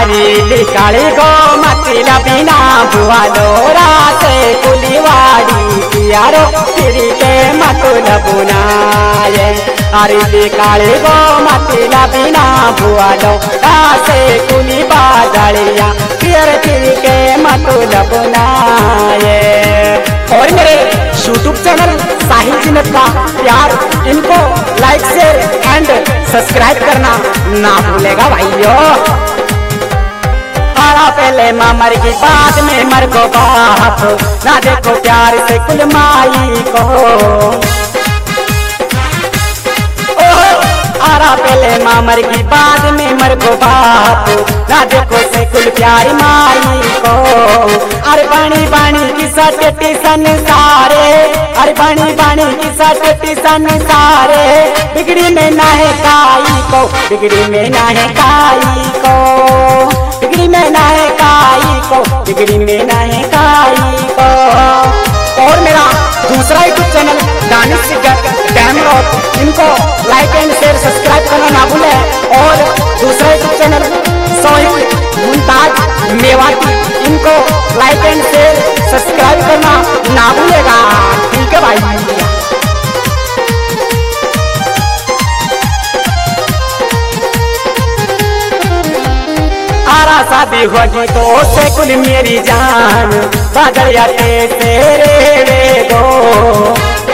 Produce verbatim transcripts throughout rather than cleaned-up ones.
अरे काली गो मतला बिना बुआ लोरा से कुलीवाड़ी पियारो फिर के मतल बुनाए। अरे काली गो मतला बिना बुआ लोरा से कुली बादलिया फिर फिर के मतल बुनाए। और मेरे यूट्यूब चैनल साहिल जीनत का प्यार, इनको लाइक शेयर एंड सब्सक्राइब करना ना भूलेगा भाइयों। आरा पहले मर की बाद में मर को बाप, ना देखो प्यार से कुल माई को। आरा पहले मर की बाद में मर को बाप, ना देखो से कुल प्यारी माई को। अरे बाणी बाणी की सटटी संसारे, अरे बाणी बाणी की सटटी संसारे। बिगड़ी में ना है काई को, बिगड़ी में ना है काई को, बिगड़ी में ना है काई को, बिगड़ी में ना है काई को। और मेरा दूसरा यूट्यूब चैनल दानिश डैमरॉक, इनको लाइक एंड शेयर सब्सक्राइब करना ना भूले। और दूसरा यूट्यूब चैनल सोहिल मुमताज मेवाती, इनको लाइक एंड शेयर सब्सक्राइब करना ना भूलेगा। ठीक है भाई। आरा शादी होगी तो से कुल मेरी जान, बादलिया तेरे रे दो।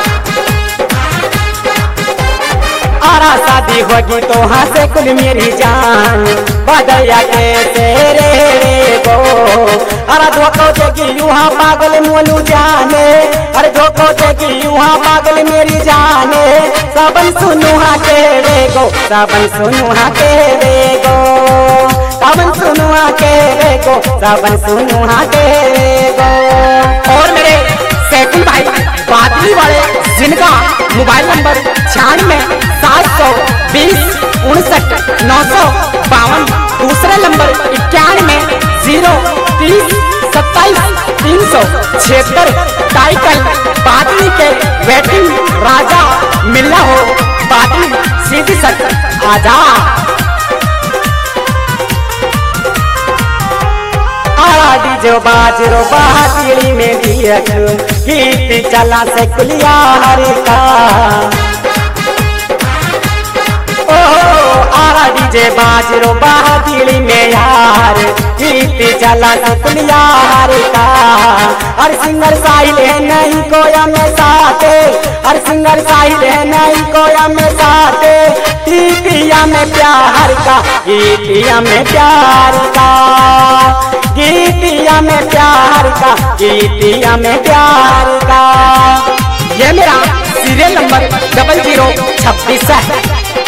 आरा शादी होगी तो हाँ से कुल मेरी जान, बादलिया तेरे रे दो। अरे धोखो देगी यूहाँ पागल मोलू जाने, अरे धोखो देगी यूहाँ पागल मेरी जाने। सबन सुनु हाँ के रे गो, सबन सुनु हाँ के रे गो, सबन सुनु हाँ के रे गो, सबन सुनु हाँ के रे गो। और मेरे सैकुल भाई बादली वाले, जिनका मोबाइल नंबर छियानवे सात सौ बीस उनसठ नौ सौ बावन, दूसरा नंबर इक्यानवे जीरो तीस सत्ताईस तीन सौ छिहत्तर। टाइटल बादली के वेटिंग राजा मिलना हो, बादली सीधी सट आजा। आरा जो बाजरो बादली में दियक, गीत चला से कुलिया हर का। आरा डीजे बाजरो बादली में यार, गीत चला से कुलिया हर का। हर सिंगर साहिल है नहीं कोया में साथे, हर सिंगर साहिल है नहीं कोया में साथे। गीतिया में प्यार का, गीतिया में प्यार का, गीतिया में प्यार का, गीतिया में प्यार का। ये मेरा सीरियल नंबर डबल जीरो छब्बीस है।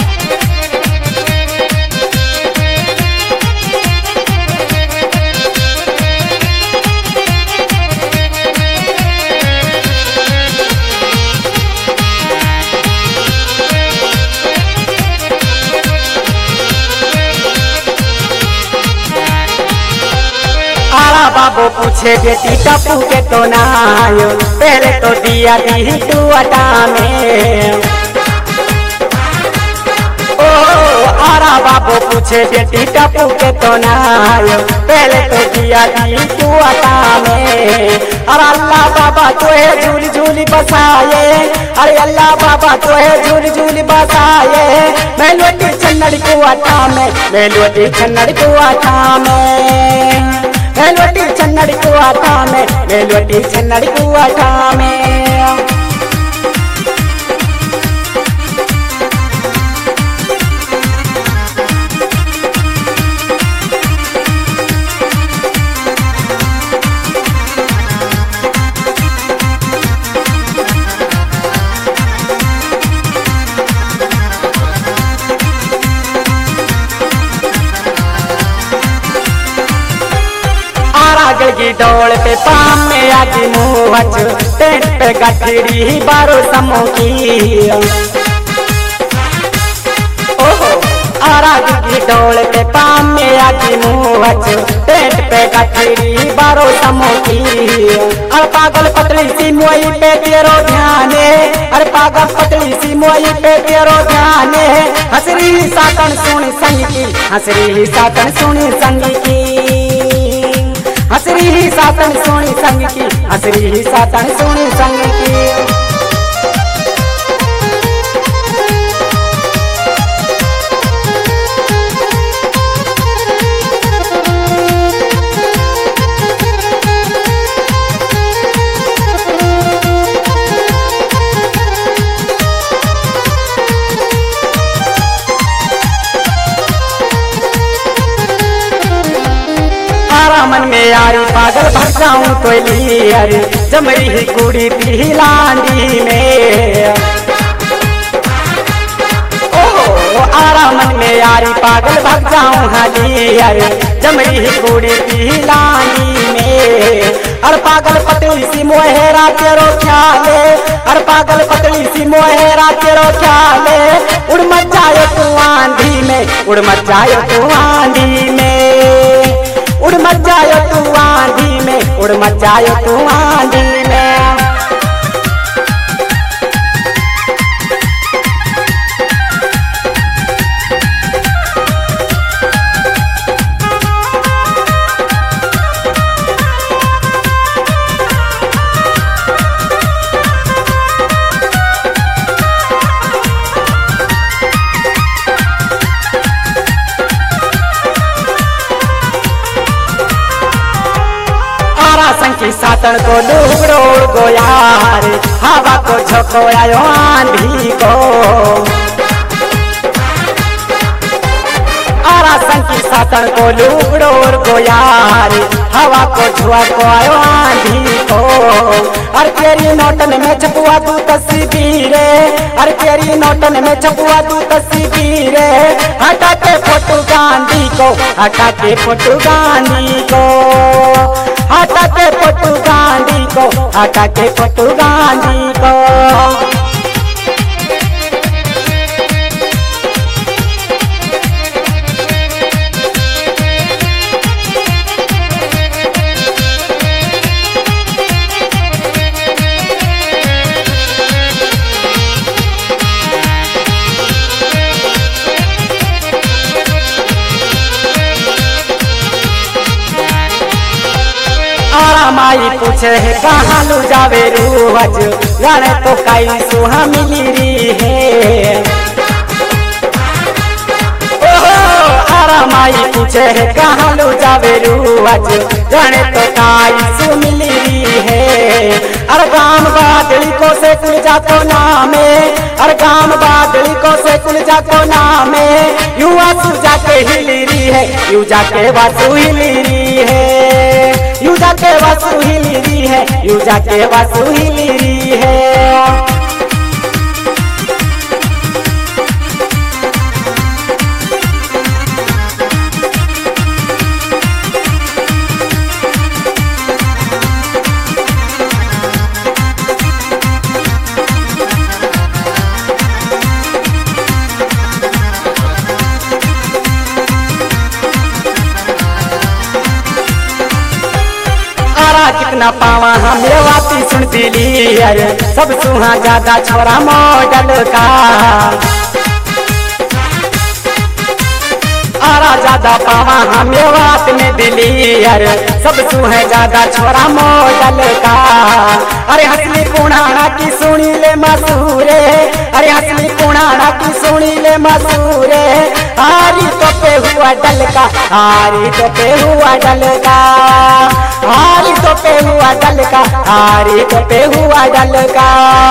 बाबू पूछे बेटी टप्पू के तो नायो, पहले तो दिया दी तू अटा में। ओ आरा बाबू पूछे बेटी टप्पू के तो नायो, पहले तो दिया दी तू अटा में। अरे अल्लाह बाबा तोहे झूल झूल बसाए, अरे अल्लाह बाबा तोहे झूल झूल बसाए। मैं लोटी छन्नड़ को अटा में, मैं लोटी छन्नड़ को अटा में, मेलोटी छन्नड़ को आटा में, मेलोटी छन्नड़ को आटा में। की डोल पे पाम में आगे मुँह, टेंट पे गठरी बारो समो की। ओहो आरा की डोल पे पाम में आगे मुँह, टेंट पे गठरी बारो समो की। अरे पागल पतली सी मोई पे तेरो ध्यान, अरे पागल पतली सी मोई पे तेरो ध्यान। हसरी सातन सुनी संग की, हसरी सातन सुनी संग की। सातन सोनी संग की, असली सातन सोनी संग की। मन में यारी पागल भर जाऊं तो लियारी जमरी ही कुड़ी थी लांडी में। ओहो आरा मन में यारी पागल भर जाऊं हलियारी जमरी ही कुड़ी थी लांडी में। अर पागल पतली सी मोहेरा तेरो ख्याले, अर पागल पतली सी मोहेरा तेरो ख्याले। उड़ मत जाए तू आंधी में, उड़ मत जाए तू आंधी में, उड़ मत जायो तू आंधी में, उड़ मत जायो तू आंधी में। संखी सातन को लुगड़ोड़ गो यार, हवा को झोंको आयो आंधी को। आरा संखी सातन को लुगड़ोड़ गो यार, हवा को झोंको आयो आंधी को। अरे तेरी नोटन में छपुआ तू तस्वीरे, अरे तेरी नोटन में छपुआ तू तस्वीरे। हटा के फोटो गांधी को, हटा के फोटो गांधी को, हटा के फोटो गांधी को, हटा के फोटो गांधी को। माई पूछे है कहाँ लू जावे रूहज, जाने तो कई सुहा मिली री है। ओहो आरा माई पूछे है कहाँ लू जावे रूहज, जाने तो कई सु मिली री है। अरे गाम बादली को से कुल जातो नामे, अरे गाम बादली को से कुल जातो नामे। युवा सु जाके हिली री है, यू जाके वासु हिली री है, यू जाके वासु हिली री है, यू जाके वासु हिली री है। कितना पावा हमें वाती सुन दिली अरे सब सुहा ज्यादा छोरा मॉडल का। आरा ज्यादा पावा हमें बात में दिली अरे सब सुहे ज्यादा छोरा मॉडल का। अरे हसली पुणाना की सुनी ले मसूरे, अरे हसली पुणाना की सुनी ले मसूरे। हारी तो पे हुआ डल का, हारी तो पे हुआ डल का, हारी तो पे हुआ डल का, हारी तो पे हुआ डल का।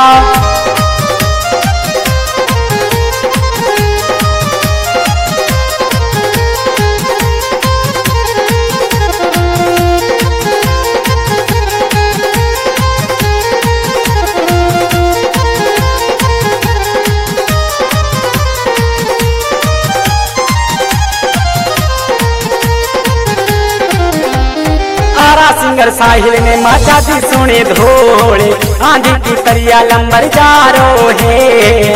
सिंगर साहिल ने माता दी सुने धोड़े, आंधी की तरिया लंबर जारो है।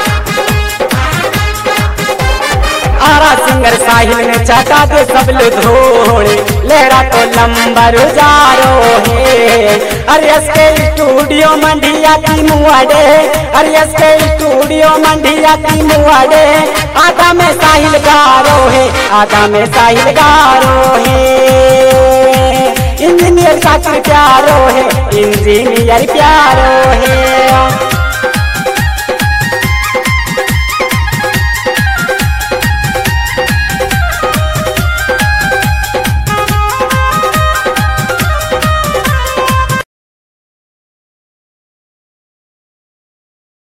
आरा सिंगर साहिल ने चाटा दे सब लो धोड़े, लहरा तो लंबर जारो है। अरे इसके स्टूडियो मंडिया की मुआडे, अरे इसके स्टूडियो मंडिया की मुआडे। आधा में साहिल गारो है, आधा में साहिल गारो है। इंजीनियर इंजीनियर साकिर प्यारो है, इंजीनियर प्यारो है।